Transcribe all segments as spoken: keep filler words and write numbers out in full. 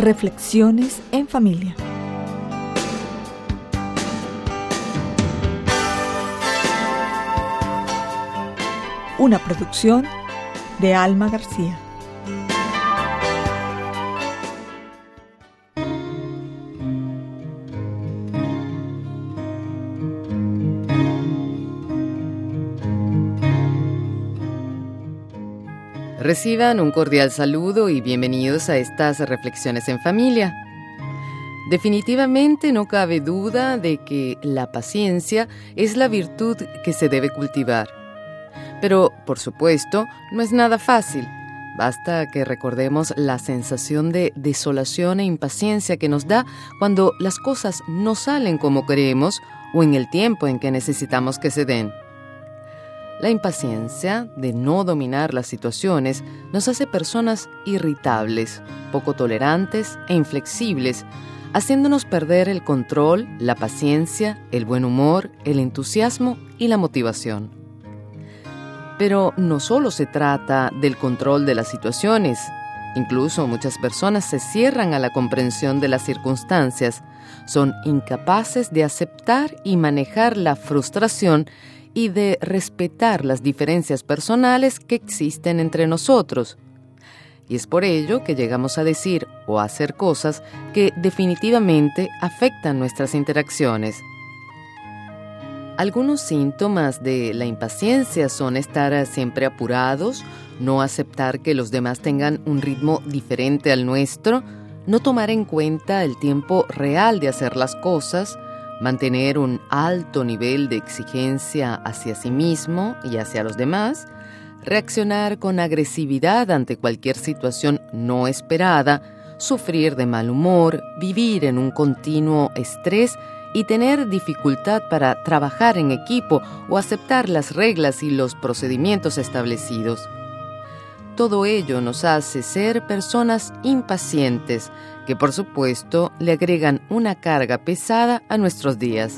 Reflexiones en familia. Una producción de Alma García. Reciban un cordial saludo y bienvenidos a estas reflexiones en familia. Definitivamente no cabe duda de que la paciencia es la virtud que se debe cultivar. Pero, por supuesto, no es nada fácil. Basta que recordemos la sensación de desolación e impaciencia que nos da cuando las cosas no salen como queremos o en el tiempo en que necesitamos que se den. La impaciencia de no dominar las situaciones nos hace personas irritables, poco tolerantes e inflexibles, haciéndonos perder el control, la paciencia, el buen humor, el entusiasmo y la motivación. Pero no solo se trata del control de las situaciones. Incluso muchas personas se cierran a la comprensión de las circunstancias, son incapaces de aceptar y manejar la frustración y de respetar las diferencias personales que existen entre nosotros. Y es por ello que llegamos a decir o a hacer cosas que definitivamente afectan nuestras interacciones. Algunos síntomas de la impaciencia son estar siempre apurados, no aceptar que los demás tengan un ritmo diferente al nuestro, no tomar en cuenta el tiempo real de hacer las cosas, mantener un alto nivel de exigencia hacia sí mismo y hacia los demás, reaccionar con agresividad ante cualquier situación no esperada, sufrir de mal humor, vivir en un continuo estrés y tener dificultad para trabajar en equipo o aceptar las reglas y los procedimientos establecidos. Todo ello nos hace ser personas impacientes, que por supuesto le agregan una carga pesada a nuestros días.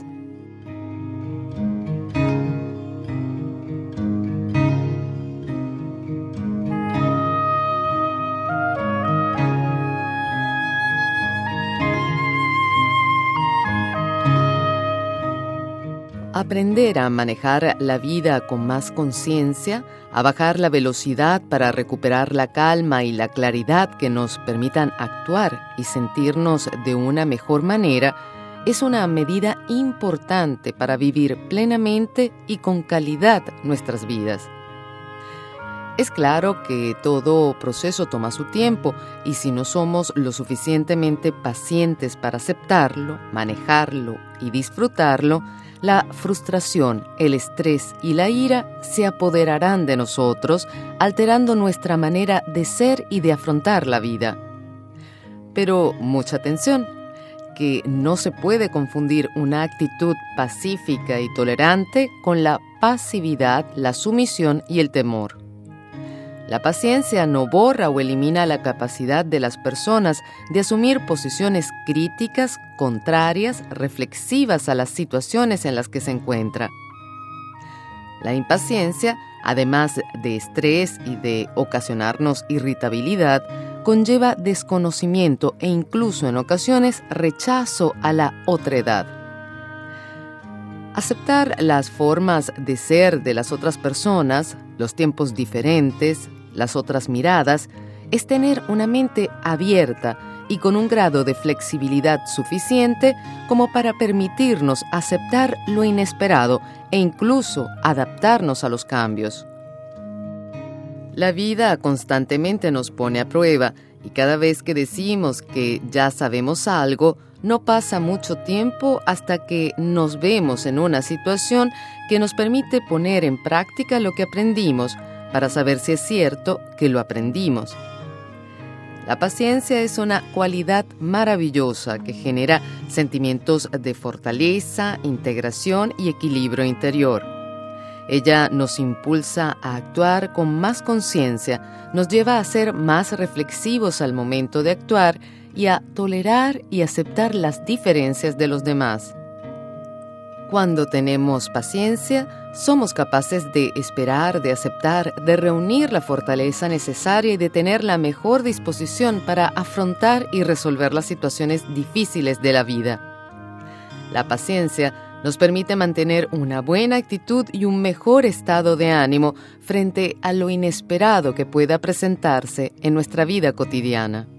Aprender a manejar la vida con más conciencia, a bajar la velocidad para recuperar la calma y la claridad que nos permitan actuar y sentirnos de una mejor manera, es una medida importante para vivir plenamente y con calidad nuestras vidas. Es claro que todo proceso toma su tiempo y si no somos lo suficientemente pacientes para aceptarlo, manejarlo y disfrutarlo, la frustración, el estrés y la ira se apoderarán de nosotros, alterando nuestra manera de ser y de afrontar la vida. Pero mucha atención, que no se puede confundir una actitud pacífica y tolerante con la pasividad, la sumisión y el temor. La paciencia no borra o elimina la capacidad de las personas de asumir posiciones críticas, contrarias, reflexivas a las situaciones en las que se encuentra. La impaciencia, además de estrés y de ocasionarnos irritabilidad, conlleva desconocimiento e incluso en ocasiones rechazo a la otredad. Aceptar las formas de ser de las otras personas, los tiempos diferentes, las otras miradas, es tener una mente abierta y con un grado de flexibilidad suficiente como para permitirnos aceptar lo inesperado e incluso adaptarnos a los cambios. La vida constantemente nos pone a prueba y cada vez que decimos que ya sabemos algo, no pasa mucho tiempo hasta que nos vemos en una situación que nos permite poner en práctica lo que aprendimos para saber si es cierto que lo aprendimos. La paciencia es una cualidad maravillosa que genera sentimientos de fortaleza, integración y equilibrio interior. Ella nos impulsa a actuar con más conciencia, nos lleva a ser más reflexivos al momento de actuar y a tolerar y aceptar las diferencias de los demás. Cuando tenemos paciencia, somos capaces de esperar, de aceptar, de reunir la fortaleza necesaria y de tener la mejor disposición para afrontar y resolver las situaciones difíciles de la vida. La paciencia nos permite mantener una buena actitud y un mejor estado de ánimo frente a lo inesperado que pueda presentarse en nuestra vida cotidiana.